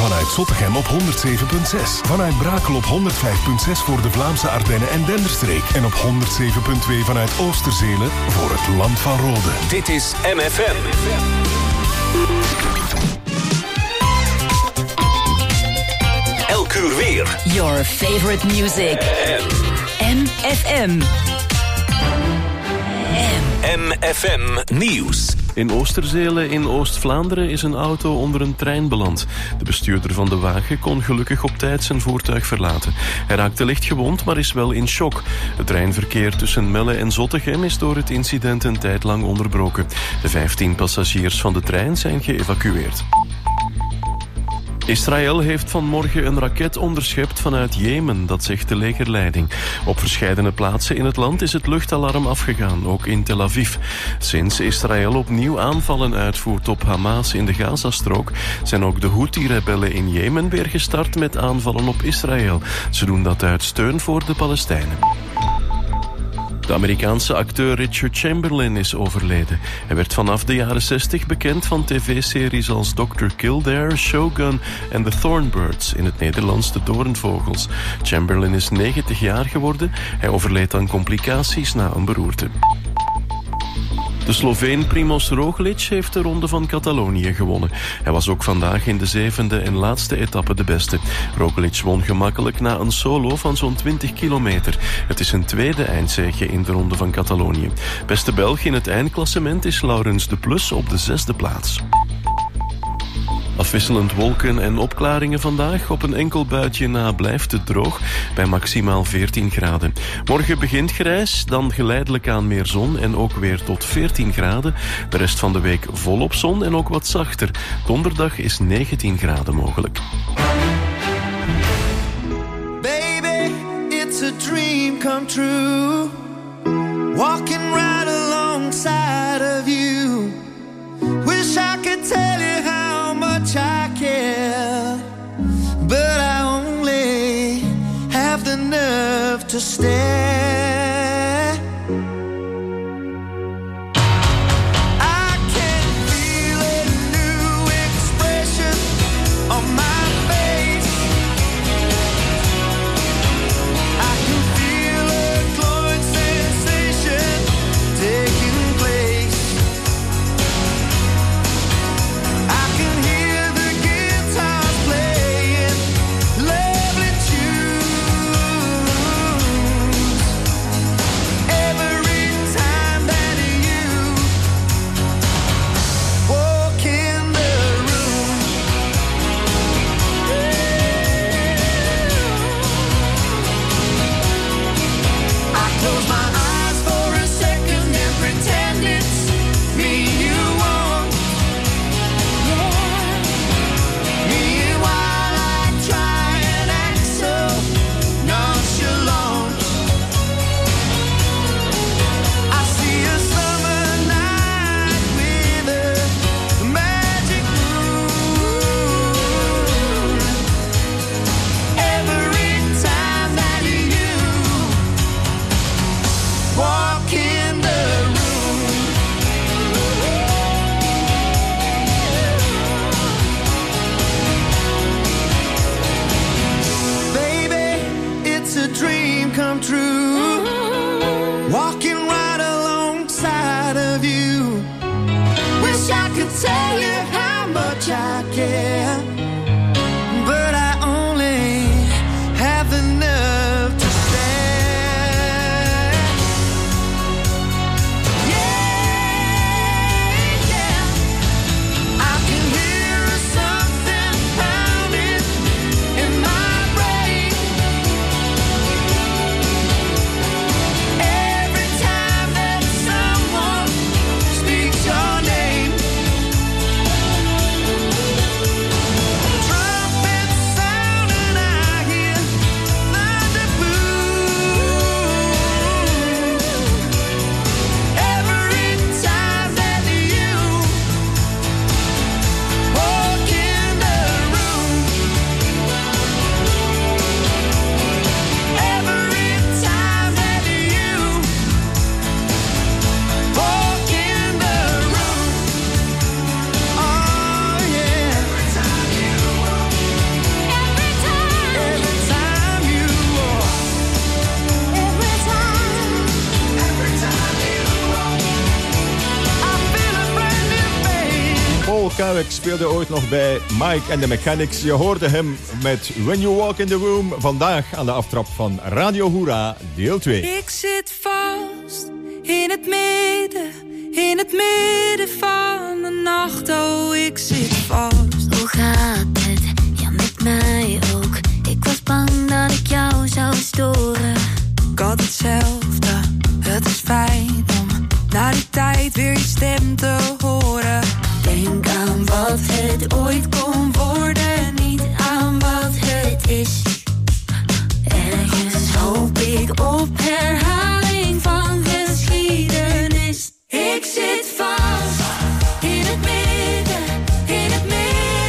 Vanuit Zottegem op 107.6. Vanuit Brakel op 105.6 voor de Vlaamse Ardennen en Denderstreek. En op 107.2 vanuit Oosterzelen voor het Land van Rode. Dit is MFM. Elk uur weer. Your favorite music. MFM. MFM Nieuws. In Oosterzelen in Oost-Vlaanderen is een auto onder een trein beland. De bestuurder van de wagen kon gelukkig op tijd zijn voertuig verlaten. Hij raakte licht gewond, maar is wel in shock. Het treinverkeer tussen Melle en Zottegem is door het incident een tijd lang onderbroken. De 15 passagiers van de trein zijn geëvacueerd. Israël heeft vanmorgen een raket onderschept vanuit Jemen, dat zegt de legerleiding. Op verscheidene plaatsen in het land is het luchtalarm afgegaan, ook in Tel Aviv. Sinds Israël opnieuw aanvallen uitvoert op Hamas in de Gazastrook, zijn ook de Houthi-rebellen in Jemen weer gestart met aanvallen op Israël. Ze doen dat uit steun voor de Palestijnen. De Amerikaanse acteur Richard Chamberlain is overleden. Hij werd vanaf de jaren 60 bekend van tv-series als Dr. Kildare, Shogun en The Thornbirds, in het Nederlands de Doornvogels. Chamberlain is 90 jaar geworden. Hij overleed aan complicaties na een beroerte. De Sloveen Primož Roglič heeft de Ronde van Catalonië gewonnen. Hij was ook vandaag in de 7e en laatste etappe de beste. Roglič won gemakkelijk na een solo van zo'n 20 kilometer. Het is een tweede eindzege in de Ronde van Catalonië. Beste Belg in het eindklassement is Laurens de Plus op de 6e plaats. Afwisselend wolken en opklaringen vandaag. Op een enkel buitje na blijft het droog bij maximaal 14 graden. Morgen begint grijs, dan geleidelijk aan meer zon en ook weer tot 14 graden. De rest van de week volop zon en ook wat zachter. Donderdag is 19 graden mogelijk. Baby, it's a dream come true. Walking right alongside of you. Wish I could tell you how much I care, but I only have the nerve to stare. I can feel a new expression on my face. I can feel a glowing sensation taking place. Come true, walking right alongside of you. Wish I could tell you how much I care, but I only have the nerve to stare. Yeah, yeah, I can hear something pounding in my brain. Alex speelde ooit nog bij Mike and the Mechanics. Je hoorde hem met When You Walk in the Room. Vandaag aan de aftrap van Radio Hoera, deel 2. Ik zit vast in het midden van de nacht. Oh, ik zit vast. Hoe gaat het? Ja, met mij ook. Ik was bang dat ik jou zou storen. Ik had hetzelfde, het is fijn om na die tijd weer je stem te horen. Denk aan wat het ooit kon worden, niet aan wat het is. Ergens hoop ik op herhaling van geschiedenis. Ik zit vast in het midden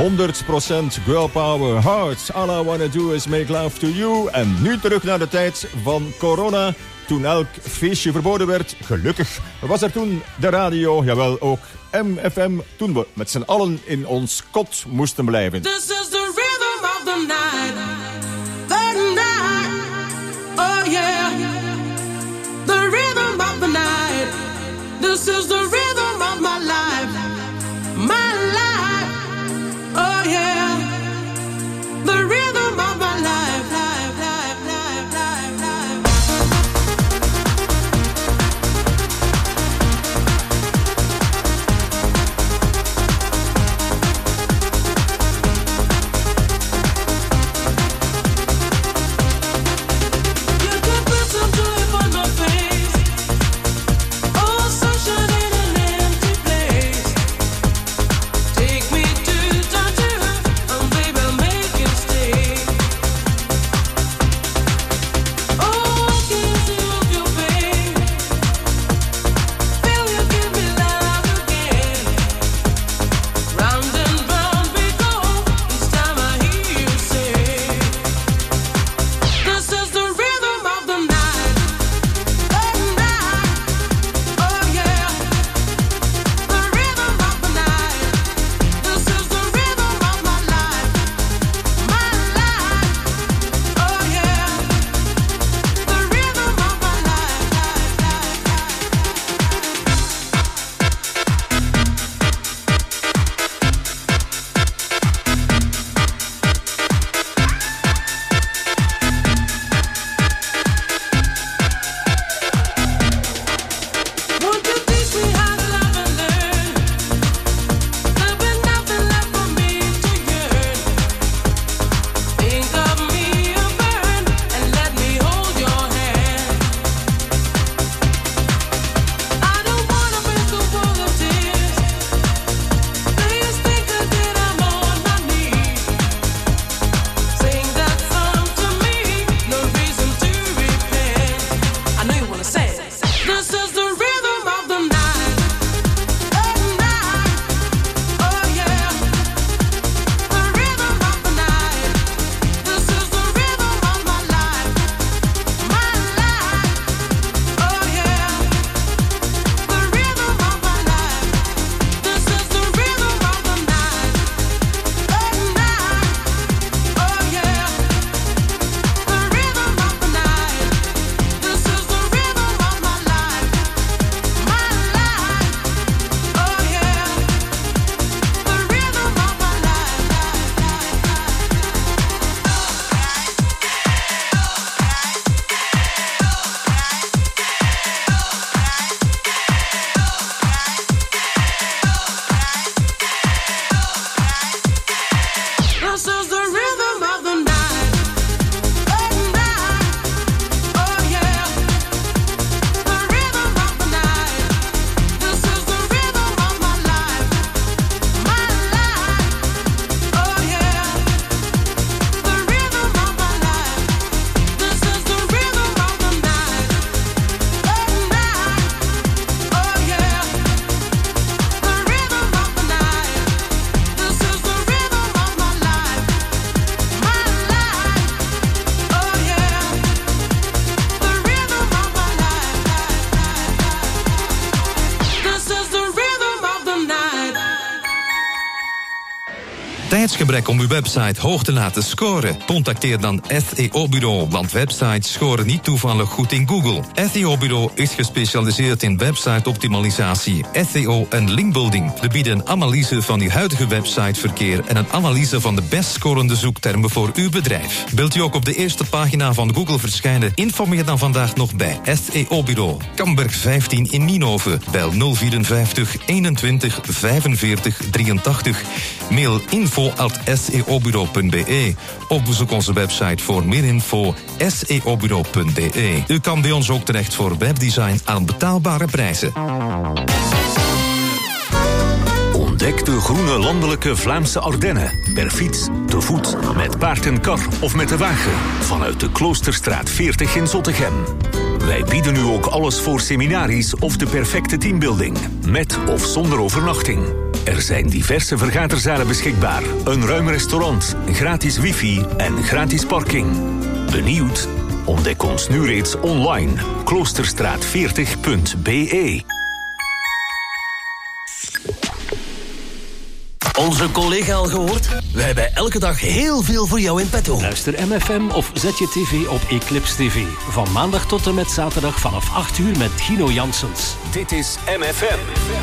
100% girl power, hearts. All I wanna do is make love to you. En nu terug naar de tijd van corona, toen elk feestje verboden werd. Gelukkig was er toen de radio, jawel ook MFM, toen we met z'n allen in ons kot moesten blijven. This is the rhythm of the night. The night. Oh yeah. The rhythm of the night. This is the rhythm of my life. My life. Oh yeah. The rhythm of my life. Life, life, life, life, life. You could put some joy on my face. Oh, sunshine in an empty place. Take me to Tangier, and baby, make it stay. Oh, kiss you of your pain. Feel you give me love again. Round and round we go. Each time I hear you say, this is the rhythm of the night. The night. Oh yeah. The rhythm of the night. This is the rhythm of my life. My life. Oh yeah. The rhythm of my life. Won't you teach me how to love and learn? There'll be nothing left for me to yearn. Think of me a burn and let me hold your hand. I don't wanna break the wall of tears. Please think again, I'm on my knees. Sing that song to me, no reason to repent. I know you wanna say it. This is the rhythm of the night. The night. Oh yeah. The rhythm of the night. This is the rhythm of my life. My life. Oh yeah. The rhythm of my life. This is the rhythm of the night. The night. Oh yeah. The rhythm of the night. This is the rhythm of my life. My life. Oh yeah. The rhythm of my This is the rhythm of the night. The night. Oh yeah. The rhythm of the night. This is the rhythm of my life. My life. Oh yeah. The rhythm of my life. This is the rhythm of the night. The night. Oh yeah. The rhythm of the night. This is the rhythm of my life. My life. Oh yeah. The rhythm of my life. This is the rhythm of the night. Tijdsgebrek om uw website hoog te laten scoren? Contacteer dan SEO-bureau, want websites scoren niet toevallig goed in Google. SEO-bureau is gespecialiseerd in website-optimalisatie, SEO en linkbuilding. We bieden een analyse van uw huidige websiteverkeer en een analyse van de best scorende zoektermen voor uw bedrijf. Wilt u ook op de eerste pagina van Google verschijnen? Informeer dan vandaag nog bij SEO-bureau. Kamberg 15 in Nienhoven. Bel 054 21 45 83. Mail info@seobureau.be of bezoek onze website voor meer info seobureau.be. U kan bij ons ook terecht voor webdesign aan betaalbare prijzen. Ontdek de groene landelijke Vlaamse Ardennen. Per fiets, te voet, met paard en kar of met de wagen. Vanuit de Kloosterstraat 40 in Zottegem. Wij bieden u ook alles voor seminaries of de perfecte teambuilding. Met of zonder overnachting. Er zijn diverse vergaderzalen beschikbaar, een ruim restaurant, gratis wifi en gratis parking. Benieuwd? Ontdek ons nu reeds online. Kloosterstraat40.be. Onze collega al gehoord? Wij hebben elke dag heel veel voor jou in petto. Luister MFM of zet je tv op Eclipse TV. Van maandag tot en met zaterdag vanaf 8 uur met Gino Janssens. Dit is MFM.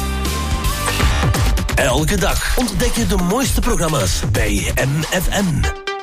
Elke dag ontdek je de mooiste programma's bij MFM.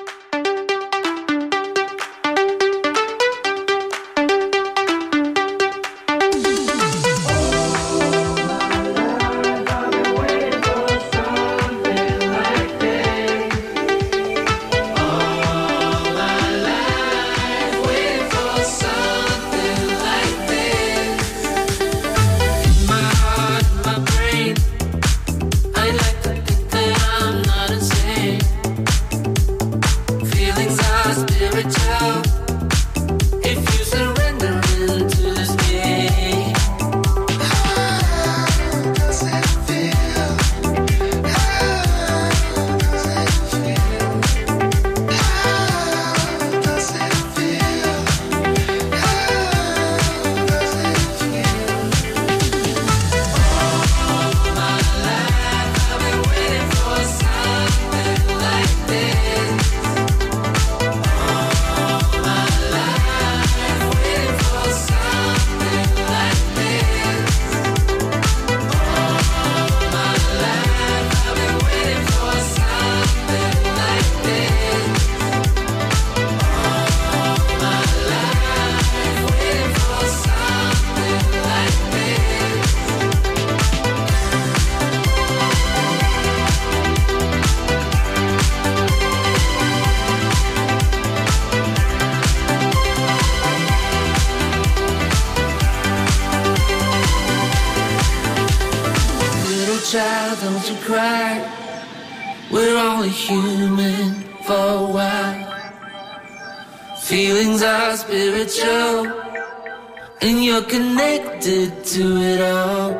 Don't you cry, we're only human for a while. Feelings are spiritual, and you're connected to it all.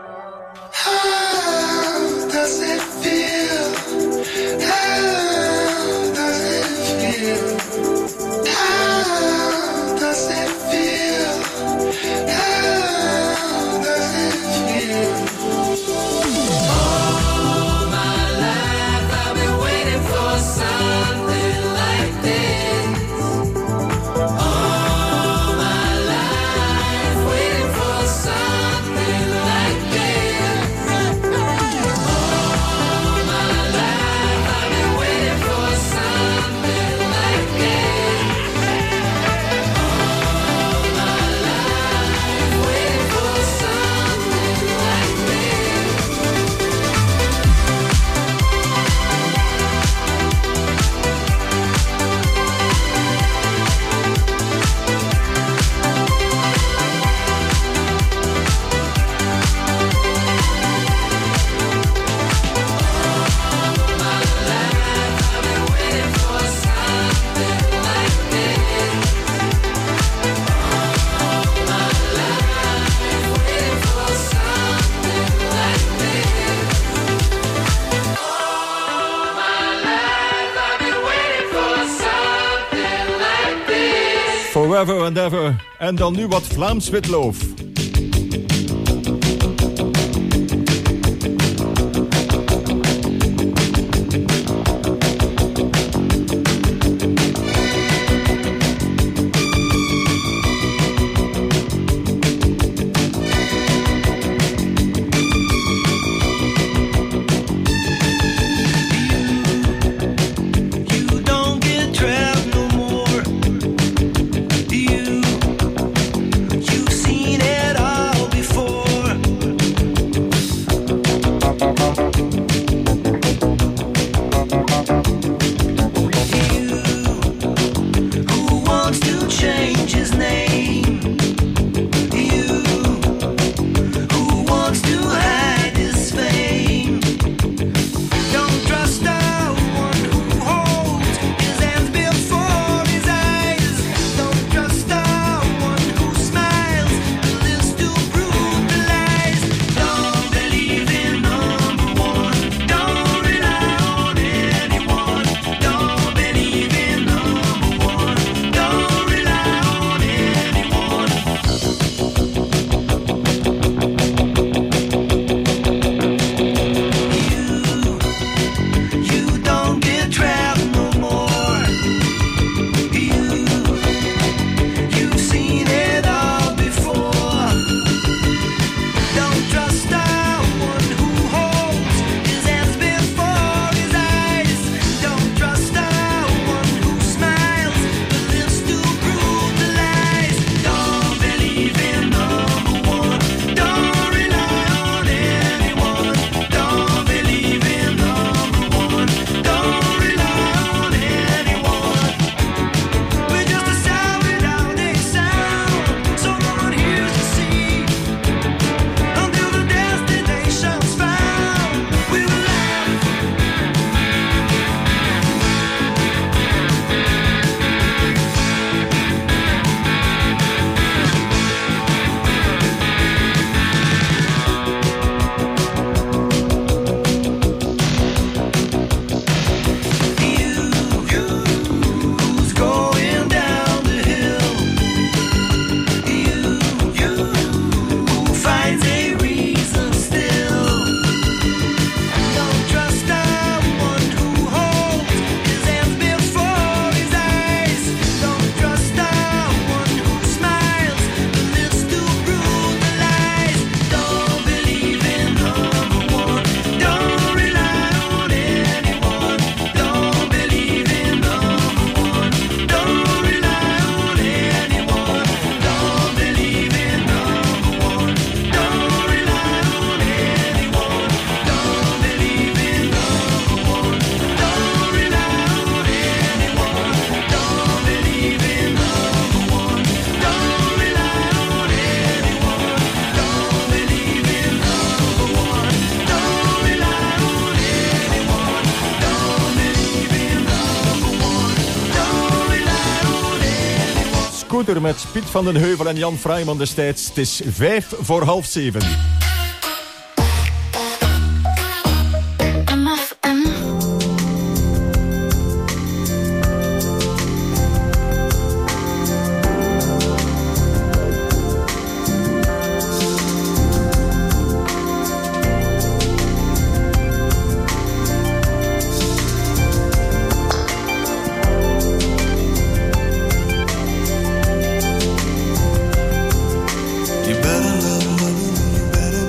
How does it feel? How does it feel? How does it feel? How does it feel? Something like this. All my life waiting for something like this. All my life I've been waiting for something like this. All my life waiting for something like this. Forever and ever. En dan nu wat Vlaams witloof. You've seen it. Scooter met Piet van den Heuvel en Jan Freiman destijds. Het is 6:55. You better love, you better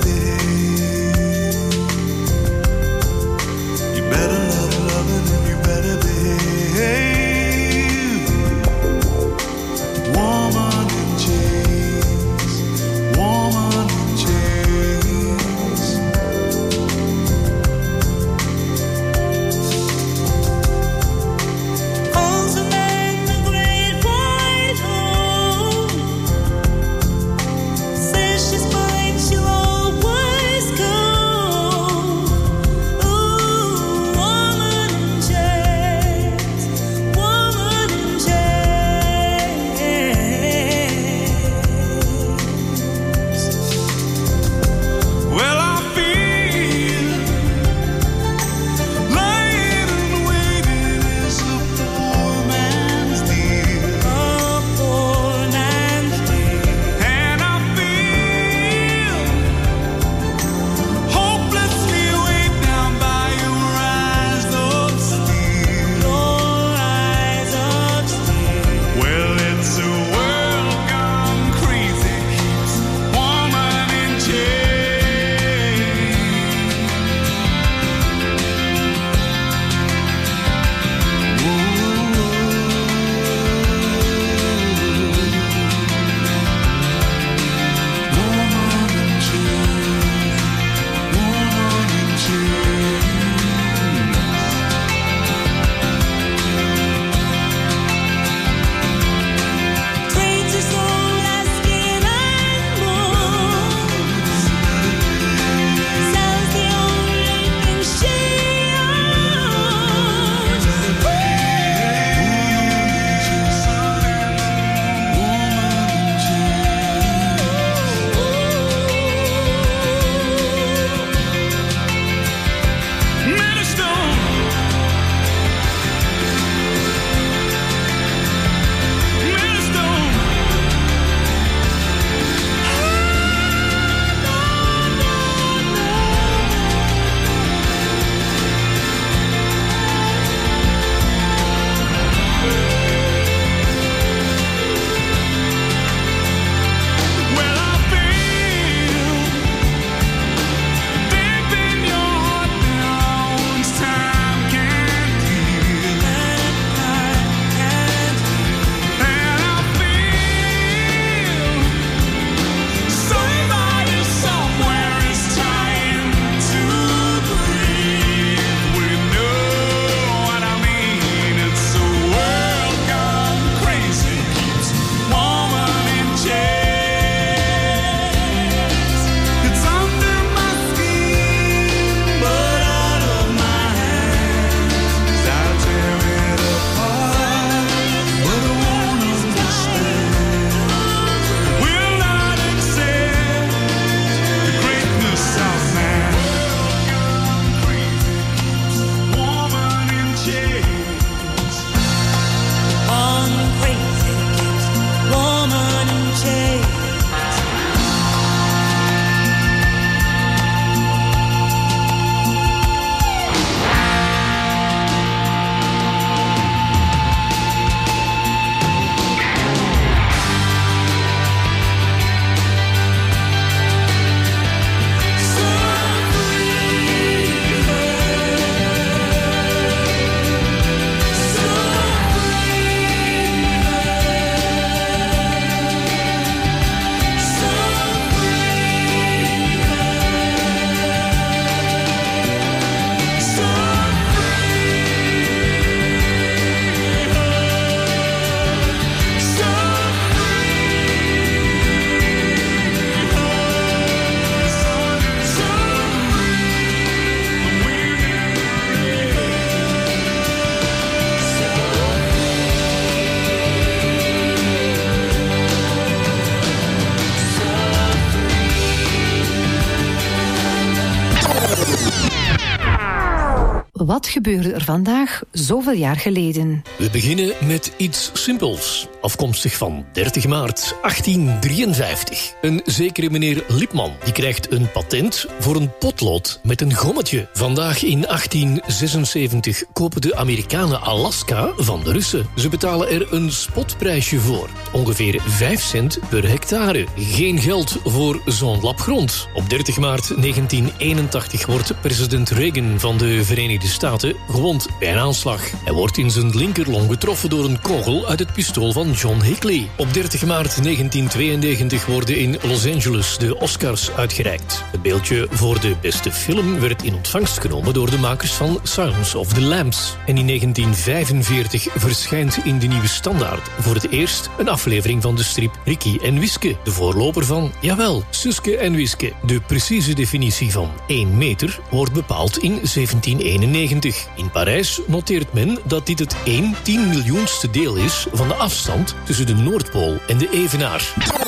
Wat gebeurde er vandaag, zoveel jaar geleden? We beginnen met iets simpels. Afkomstig van 30 maart 1853. Een zekere meneer Lipman die krijgt een patent voor een potlood met een gommetje. Vandaag in 1876 kopen de Amerikanen Alaska van de Russen. Ze betalen er een spotprijsje voor. Ongeveer 5 cent per hectare. Geen geld voor zo'n lap grond. Op 30 maart 1981 wordt president Reagan van de Verenigde Staten gewond bij een aanslag. Hij wordt in zijn linkerlong getroffen door een kogel uit het pistool van John Hinckley. Op 30 maart 1992 worden in Los Angeles de Oscars uitgereikt. Het beeldje voor de beste film werd in ontvangst genomen door de makers van Silence of the Lambs. En in 1945 verschijnt in de Nieuwe Standaard voor het eerst een aflevering van de strip Ricky en Wiske. De voorloper van, jawel, Suske en Wiske. De precieze definitie van 1 meter wordt bepaald in 1791. In Parijs noteert men dat dit het 1/10.000.000ste deel is van de afstand tussen de Noordpool en de Evenaar.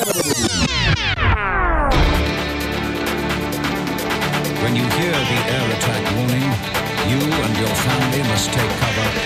When you hear the air attack warning, you and your family must take cover.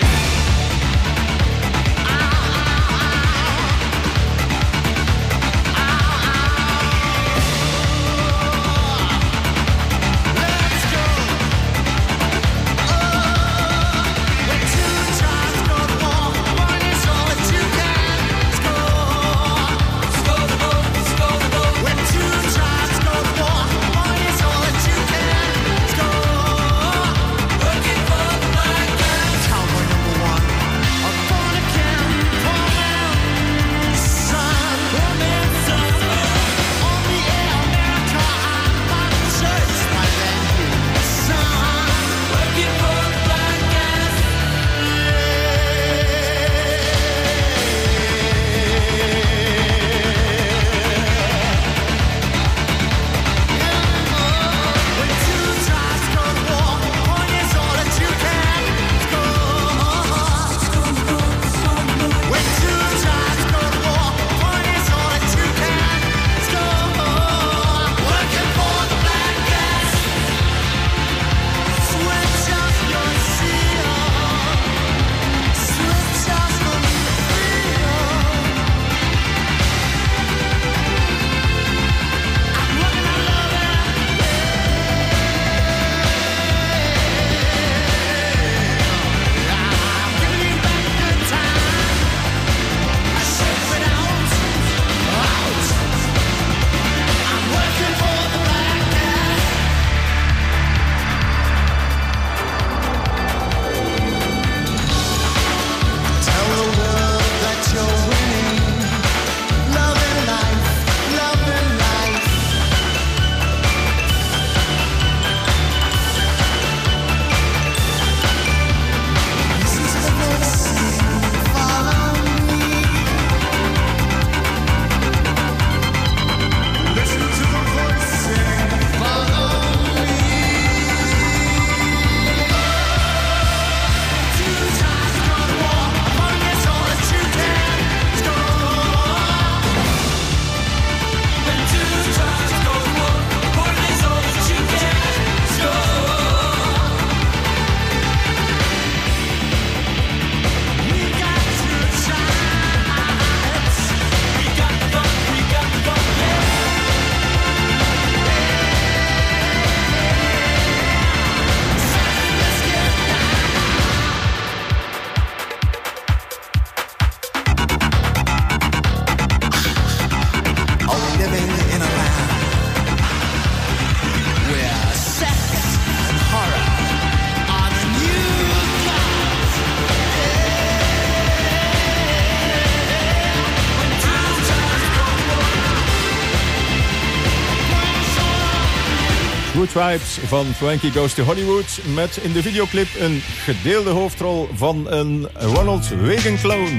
Good Vibes van Frankie Goes to Hollywood, met in de videoclip een gedeelde hoofdrol van een Ronald Reagan clown.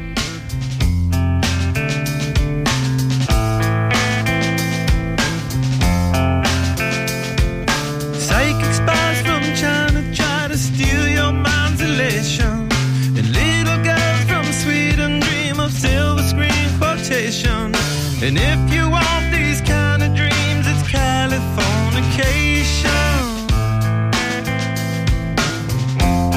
Psychic spies from China try to steal your mind's elation, and little girls from Sweden dream of silver screen quotation. And if you want these kind of dreams, it's Californication.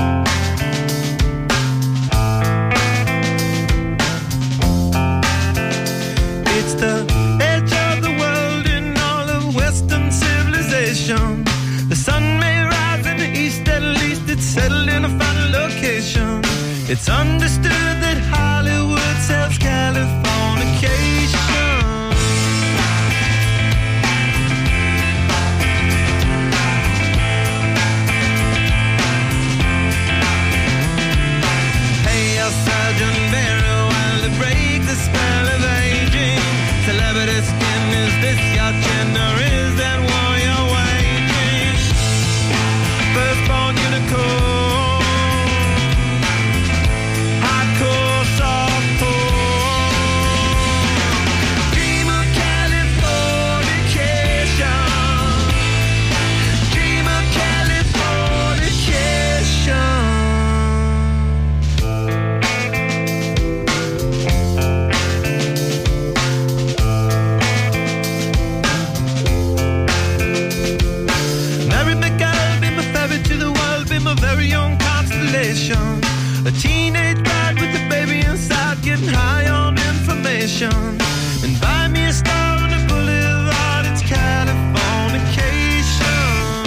It's the edge of the world in all of Western civilization. The sun may rise in the east, at least it's settled in a final location. It's understood that Hollywood sells Californication. Sergeant Barry, while to break the spell of aging. Celebrity skin, is this your chin or is that war you're waging? Firstborn unicorn, hardcore softcore. Dream of Californication. Dream of Californication. A very own constellation. A teenage bride with a baby inside, getting high on information. And buy me a star on the boulevard, it's Californication.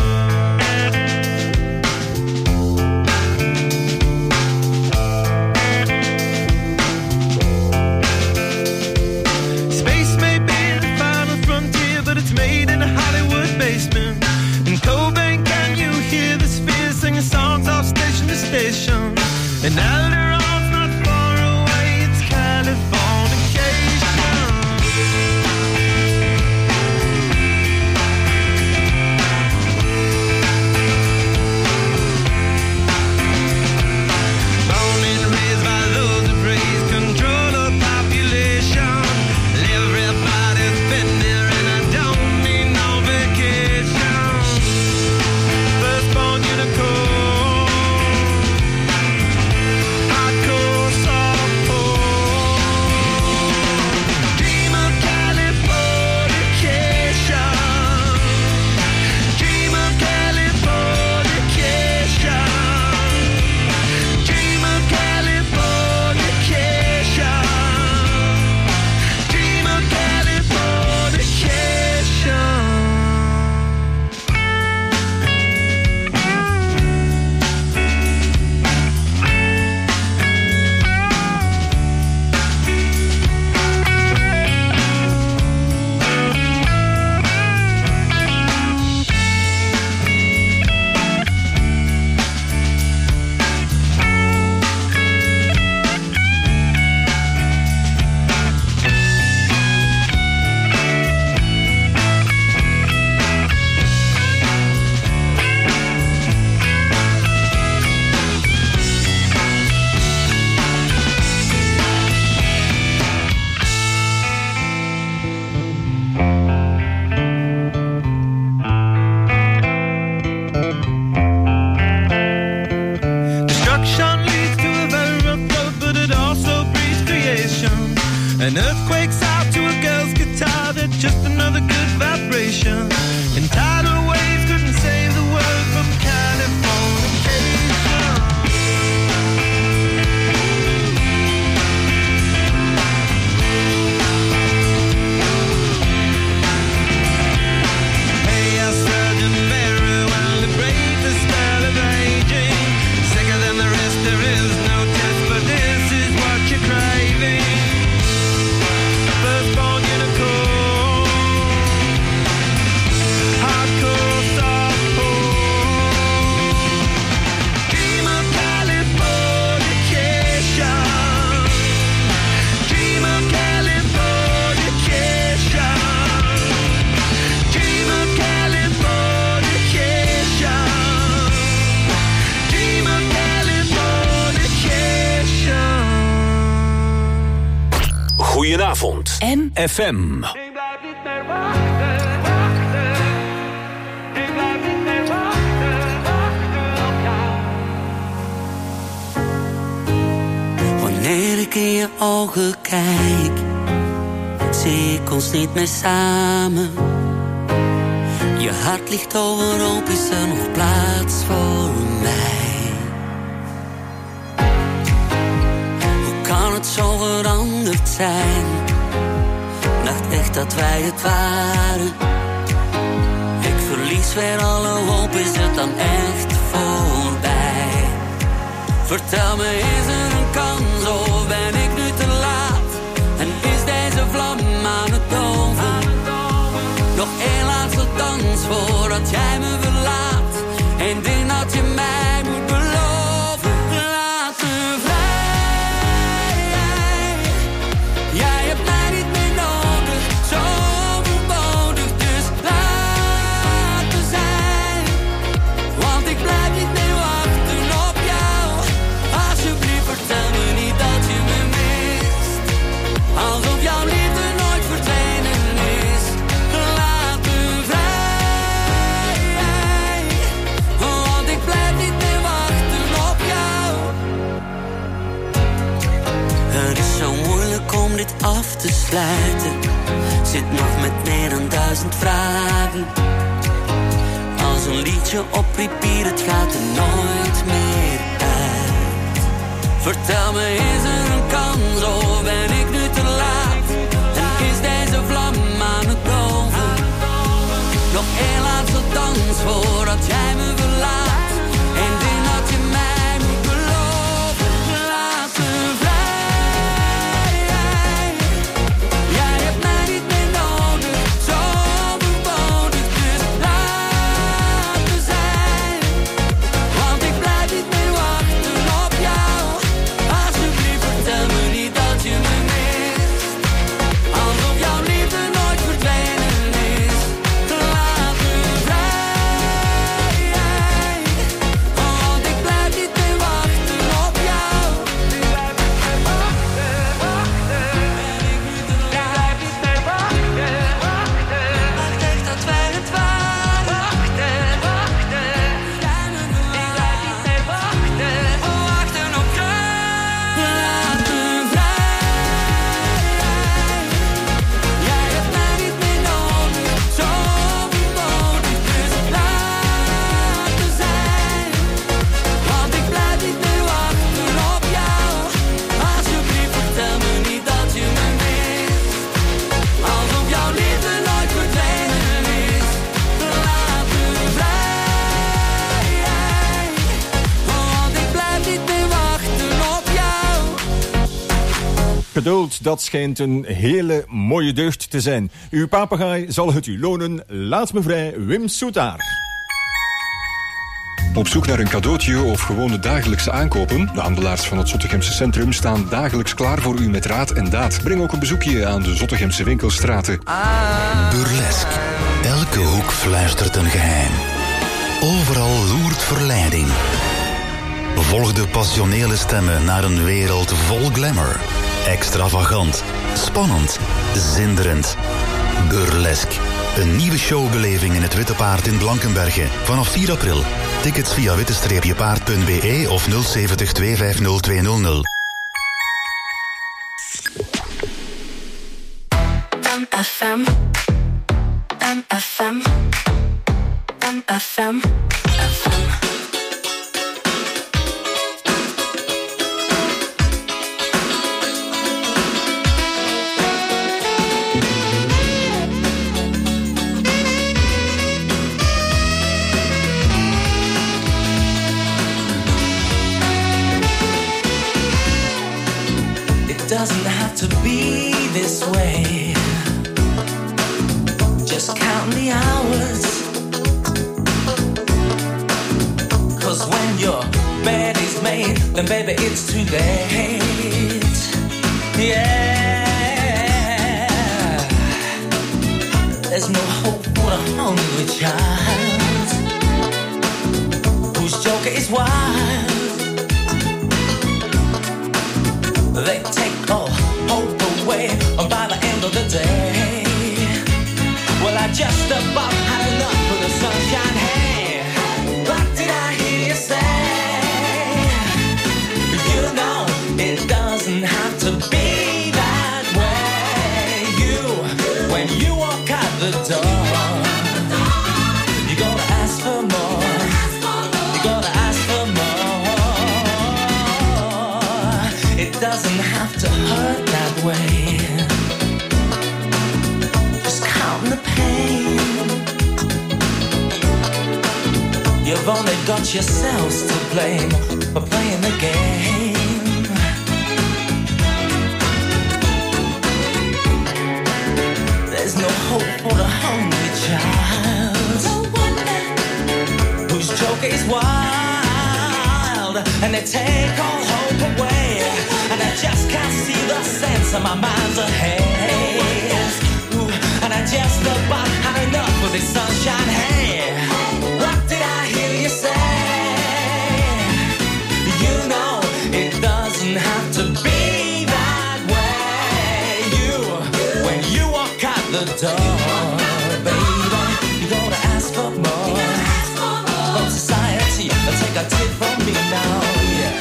Space may be the final frontier, but it's made in a Hollywood basement. In Cobain, can you hear the spheres singing songs off station to station? And Alderon's not far away, it's Californication. Born and raised by those who praise control of population. Everybody's been there and I don't need no vacation. Firstborn unicorn, hardcore softcore. Dream of Californication. Dream of Californication. Dream of Californication. Dream of Californication. Destruction leads to a very rough road, but it also breeds creation. An earthquake's out to a girl's guitar, that's just another good vibration. And tidal waves couldn't save the world from Californication. Hey, a Sergeant Barry, while to break the spell of aging. Sicker than the rest, there is no test, but this is what you're craving. Firstborn unicorn, hardcore softcore. Dream of Californication. Dream of Californication. Dream of Californication. Dream of Californication. Goedenavond. FM. Wanneer ik in je ogen kijk, zie ik ons niet meer samen. Je hart ligt overhoop, is er nog plaats voor mij? Hoe kan het zo veranderd zijn? Dacht echt dat wij het waren. Ik verlies weer alle hoop, is het dan echt voorbij? Vertel me, is er een kans of ben ik nu te laat? En is deze vlam aan het doven? Nog één laatste dans voordat jij me verlaat. Eén ding dat je mij moet beloven. Laat me vrij. Jij hebt mij niet meer nodig, zo overbodig. Dus laat me zijn. Want ik blijf niet meer wachten op jou. Alsjeblieft vertel me niet dat je me mist. Alsof jouw liefde nooit verdwenen is. Laat me vrij. Want ik blijf niet meer wachten op jou. Het is zo moeilijk om dit af te sluiten. Zit nog met meer dan 1000 vragen. Als een liedje op repeat, het gaat er nooit meer uit. Vertel me, is er een kans of ben ik nu te laat? En is deze vlam aan het doven? Nog één laatste dans voordat jij me verlaat. Eén ding dat je mij moet beloven. Laat me vrij. Jij hebt mij niet meer nodig, zo overbodig. Dus laat me zijn. Want ik blijf niet meer wachten op jou. Alsjeblieft vertel me niet dat je me mist. Alsof jouw liefde nooit verdwenen is. Laat me vrij. Want ik blijf niet meer wachten op jou. Ik blijf niet meer wachten. Ben ik nu te laat? Ik blijf niet meer wachten. Wacht echt dat wij het waren. Wachten. Jij me verlaat. Ik blijf niet meer wachten. Wachten op jou. Laat me vrij. Jij hebt mij niet meer nodig, zo overbodig. Dus laat me zijn. Want ik blijf niet meer wachten op jou. Alsjeblieft vertel me niet dat je me mist. Alsof jouw liefde nooit verdwenen is. Laat me vrij. Want ik blijf niet meer wachten op jou. Geduld, dat schijnt een hele mooie deugd te zijn. Uw papegaai zal het u lonen. Laat me vrij, Wim Soetaar. Op zoek naar een cadeautje of gewoon de dagelijkse aankopen? De handelaars van het Zottegemse centrum staan dagelijks klaar voor u met raad en daad. Breng ook een bezoekje aan de Zottegemse winkelstraten. Burlesk. Elke hoek fluistert een geheim. Overal loert verleiding. Volg de passionele stemmen naar een wereld vol glamour. Extravagant, spannend, zinderend. Burlesk. Een nieuwe showbeleving in het Witte Paard in Blankenberge. Vanaf 4 april. Tickets via witte-paard.be of 070 250 200. MFM. MFM. MFM. It doesn't have to be this way. Just count the hours. 'Cause when your bed is made, then baby it's too late. Yeah. There's no hope for a hungry child whose joker is wild. They take all hope away by the end of the day. Well, I just about had enough of the sunshine. Hey, what did I hear you say? You know, it doesn't have to be that way. When you walk out the door, you gotta ask for more. You gotta ask for more. It doesn't have to hurt that way. got yourselves to blame for playing the game. There's no hope for the hungry child. No wonder whose joke is wild, and they take all hope away. And I just can't see the sense of my mind's ahead. Ooh, and I just about had enough of this sunshine. Hey, what did I hear you say? You know it doesn't have to be that way. When you walk out the door, baby, you gotta ask for more from society. Take a tip from me now, yeah.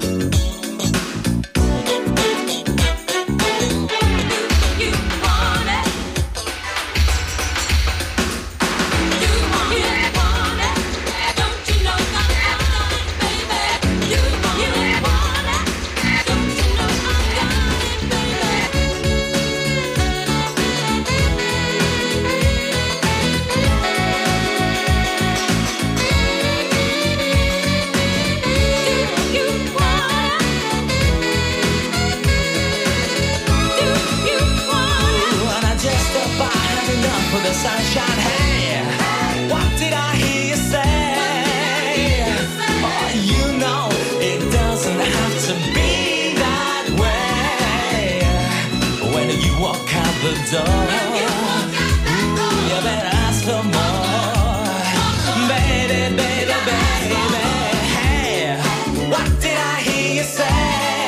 Sunshine, hey, what did I hear you say? Oh, you know it doesn't have to be that way. When you walk out the door, ooh, you better ask for more. Baby, baby, baby, hey, what did I hear you say?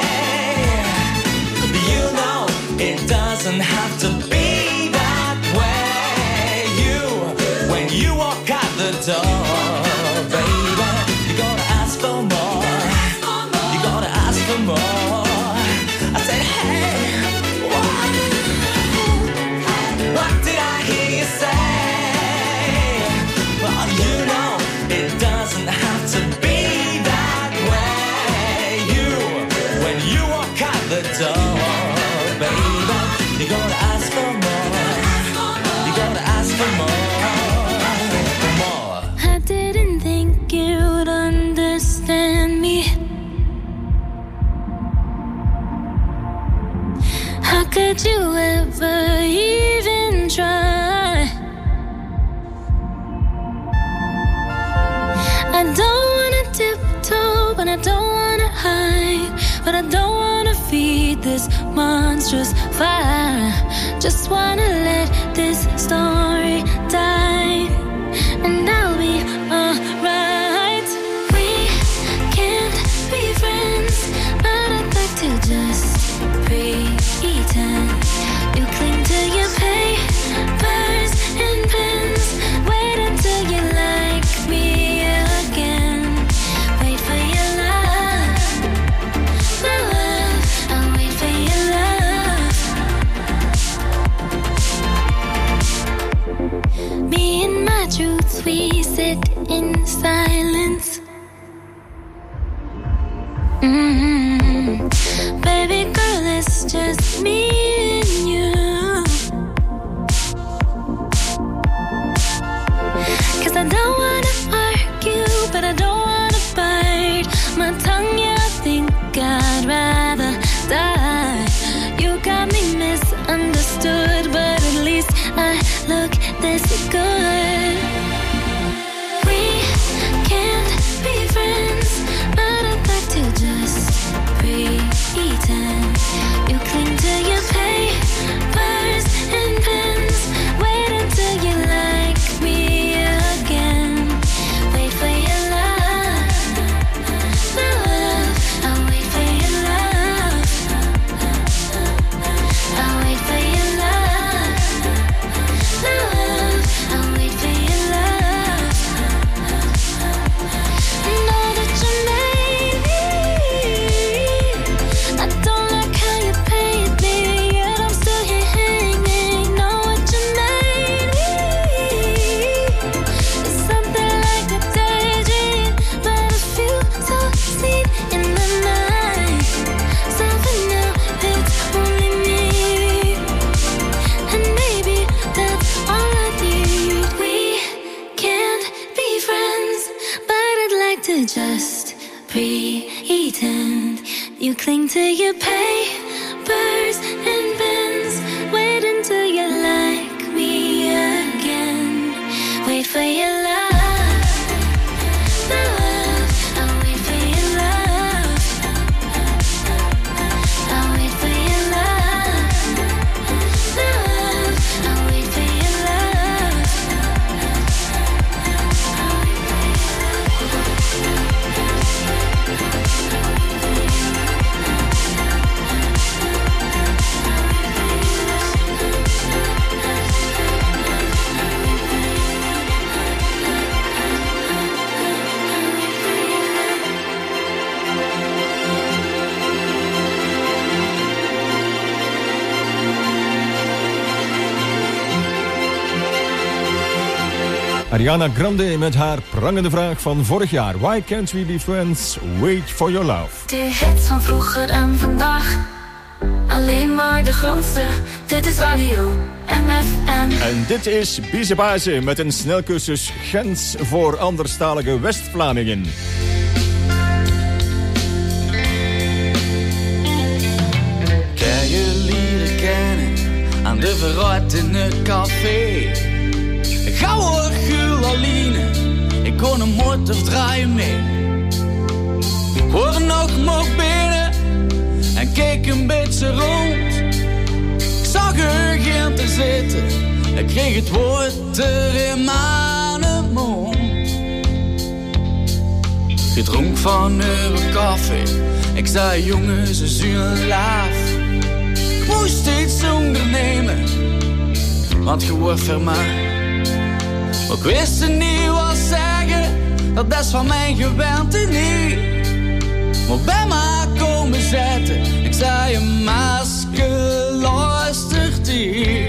You know it doesn't have to be. You walk out the door, baby, you gotta ask for more. You gotta ask for more. I said, hey, what did I hear you say? Well, you know it doesn't have to be that way. When you walk out the door, baby, you gotta ask for more. You gotta ask for more. You'd understand me. How could you ever even try? I don't wanna tiptoe, but I don't wanna hide. But I don't wanna feed this monstrous fire. Just wanna let this story die, and I'll be alright. We can't be friends, but I'd like to just pretend. You cling to your papers and pens. Wait until you like me again. Wait for your love, my love. I'll wait for your love. Me and my truths, we sit in silence. Baby girl, it's just me and you. 'Cause I don't wanna argue, but I don't wanna bite my tongue. Yeah, I think I'd rather die. You got me misunderstood, but at least I look this good. We can't be friends, but I'd like to just pretend. You cling to your papers and pens. Wait until you like me again. Wait for your love, my love. I'll wait for your love. I'll wait for your love, my love. I'll wait for your You cling to your papers and pens. Wait until you like me again. Wait for your love. I'll wait for your love. I'll wait for your love. I'll wait for your love. Ariana Grande met haar prangende vraag van vorig jaar. Why can't we be friends? Wait for your love. De hits van vroeger en vandaag. Alleen maar de grootste. Dit is Radio MFM. En dit is Biezebaze met een snelcursus Gens voor anderstalige West-Vlamingen. Kan je leren kennen aan de verruit in het café? Gauwe gul Aline, ik kon een motor draaien mee. Ik hoorde nog binnen en keek een beetje rond. Ik zag er geen te zitten, ik kreeg het woord er in mijn mond. Je dronk van uw koffie, ik zei jongens, ze zijn laaf. Ik moest iets ondernemen, want je wordt vermaakt. Maar ik wist er niet wat zeggen, dat is van mijn gewente niet. Maar bij mij komen zitten, ik zei je masker, luistert hier.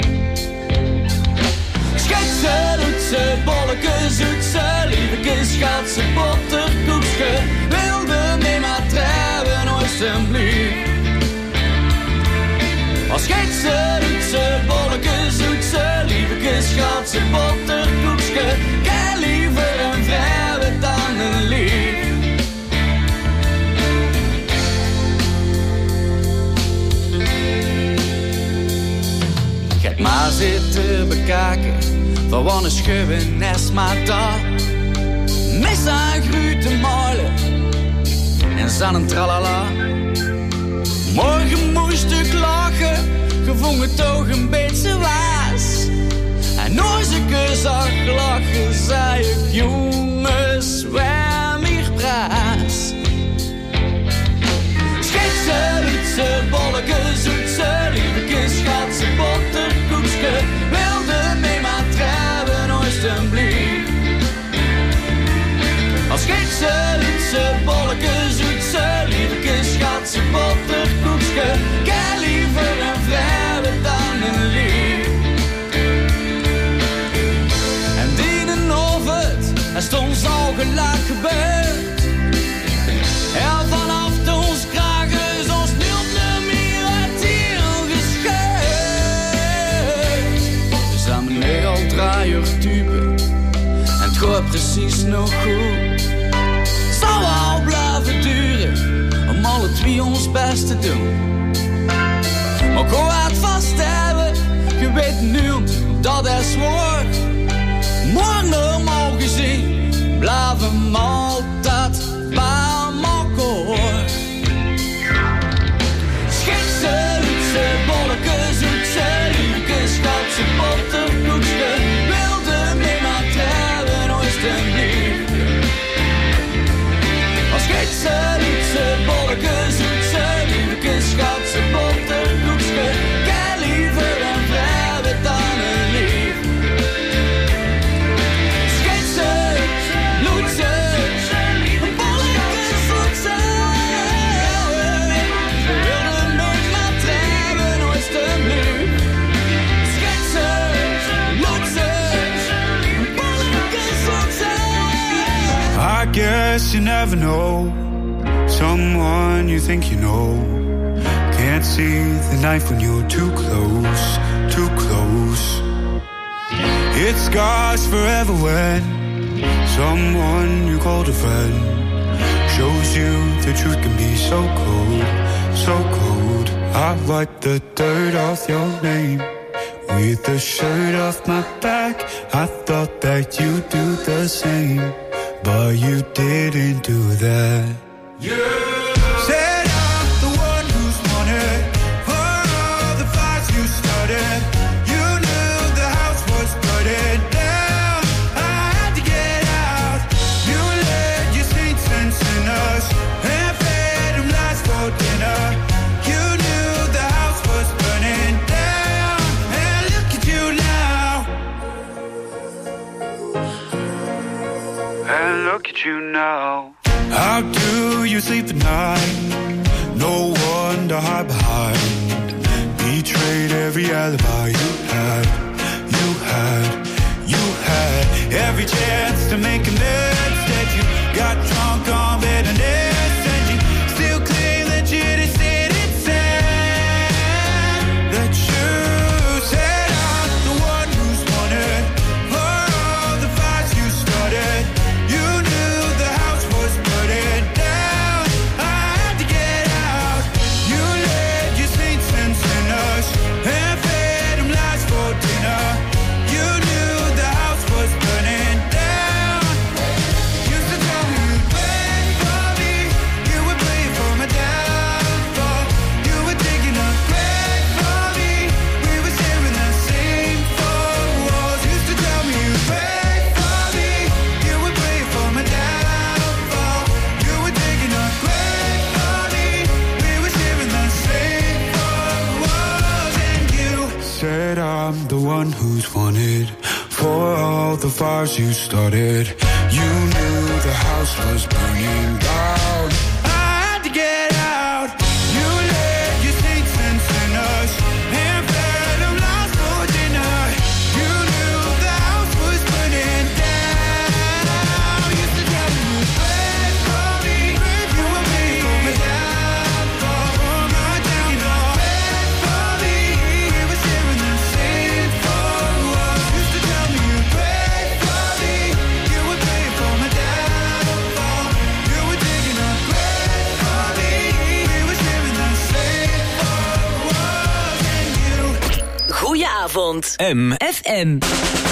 Schetse, doetse, bolleke, zoetse, lieveke, schatse, botterkoekske. Wilde mee maar treiben, alsjeblieft. Als schetse, doetse, bolleke, zoetse, lieveke, schatse, botterkoekske. Kijk liever een vrijwe dan een lief. Ga maar zitten bekijken, van wanneer schuwen nest maar dat. Mis aan groeten malen en zan een tralala. Morgen moest ik lachen, gevonden toch een beetje waas. En als ik er zag lachen, zei ik jongens, zwem hier praat. Schitse, lietse, bolleke, zoetse, lieveke, schatse, botterkoekske. Wilde mee maar treiben, alsjeblieft. Als schitse, lietse, bolleke, zoetse, lieveke, schatse, botterkoekske. Kijk liever een vrijwe dan een lief. En die een overt, er stond zo gelijk gebeurd. En vanaf ons kragen is ons niet meer uit hier gescheurd. We zijn meneer al 3 uur typen en het gaat precies nog goed. Zou al blijven duren om alle 2 ons best te doen. Maar ik hoor het vast hebben, je weet nu dat is waar. Maar normaal gezien blijven we altijd bij elkaar. Schitse, lietse, bolleke, zoetse, lieveke, schatse, botterkoekske. Wilde mee maar treiben, alsjeblieft. Als schitse, lietse, bolleke, zoetse, lieveke, schatse, botterkoekske. Kijk liever een vrijwe dan een lief. Schitse, loetse, bolleke, zoetse. Wilde mee maar treiben, alsjeblieft. Schitse, loetse, bolleke, zoetse. I guess you never know someone you think you know. Can't see the knife when you're too close, too close. It scars forever when someone you called a friend shows you the truth can be so cold, so cold. I wiped the dirt off your name with the shirt off my back. I thought that you'd do the same, but you didn't do that. Said I'm the one who's wanted for all the fights you started. You knew the house was burning down. I had to get out. You led your saints and sinners and fed them lies for dinner. You knew the house was burning down, and look at you now. And look at you now. How do you sleep at night? No one to hide behind. Betrayed every alibi you had. You had, you had every chance to make amends. Instead you got drunk on bitterness, and you still claim that you just didn't say that you said I'm the one who's wanted for all the fights you started. You knew the house was burning down. I had to get out. You led your saints and sinners and fed them lies for dinner. You knew the house was burning down. Used to tell me you'd wait for me. You would play for my downfall. You were digging a grave for me. We were sharing the same four walls. Used to tell me you'd wait for me. You would play for my downfall. You were digging a grave for me. We were sharing the same four walls. And you said I'm the one who's wanted for all the fires you started. You knew the house was burning down. I had to get out. You led your saints and sinners and fed them lies for dinner. You knew the house was burning down. Used to tell me you'd wait for me. You would wait for my downfall. For my downfall. Wait for me. We were sharing the same four walls. Used to tell me you'd wait for me. You would wait for my downfall. You were digging a grave for me. We were sharing the same four walls. And you Goeie avond. MFM.